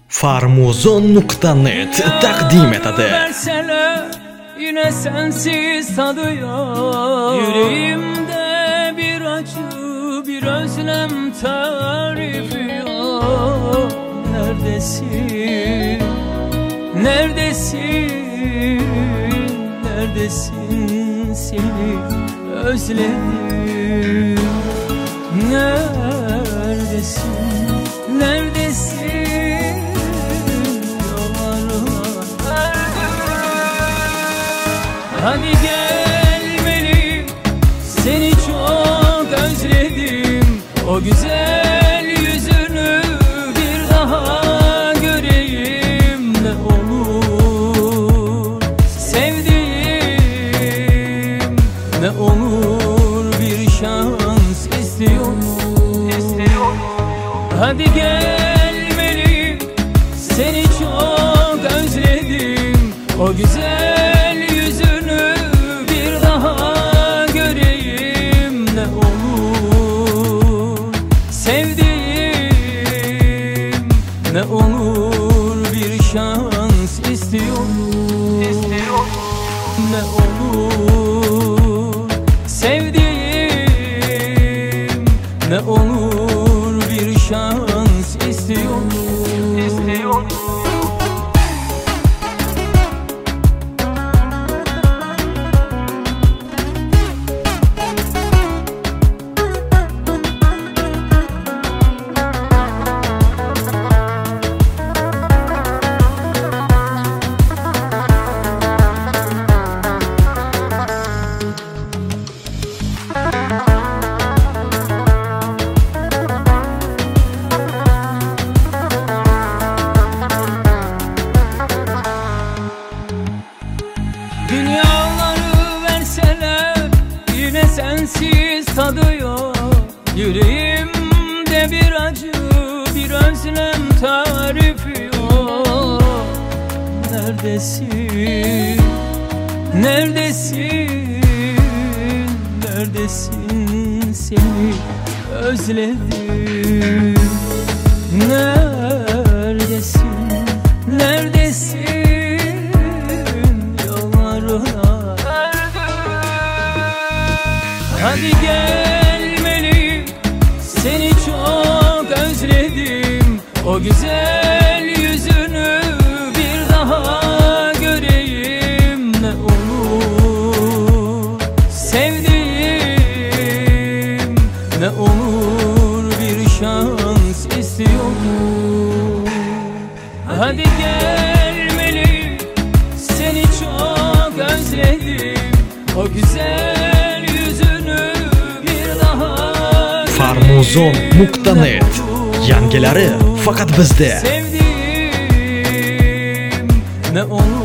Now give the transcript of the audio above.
Farmuzon.net taqdim etadi. Verseler yine sensiz tadıyor. Yüreğimde bir acı, bir özlem tarifi yok. Neredesin? Neredesin? Neredesin? Seni özledim. Neredesin? Neredesin? Hadi gelmeli, seni çok özledim. O güzel yüzünü bir daha göreyim. Ne olur sevdiğim, ne olur bir şans istiyorum. Hadi gelmeli, seni çok özledim. O güzel yüzünü bir daha göreyim. Ne olur sevdiğim, ne olur bir şans istiyorum. Ne olur sevdiğim, ne olur bir şans istiyorum. Dünyaları verseler yine sensiz tadıyor. Yüreğimde bir acı, bir özlem tarifi yok. Neredesin? Neredesin? Neredesin? Seni özledim. Neredesin? Neredesin? Hadi gelmeli, seni çok özledim. O güzel yüzünü bir daha göreyim. Ne olur sevdiğim, ne olur bir şans istiyorum. Hadi gelmeli, seni çok özledim. O güzel yüzünü bir daha Farmuzon.net yangilari faqat bizda. Sevdiğim, ne olur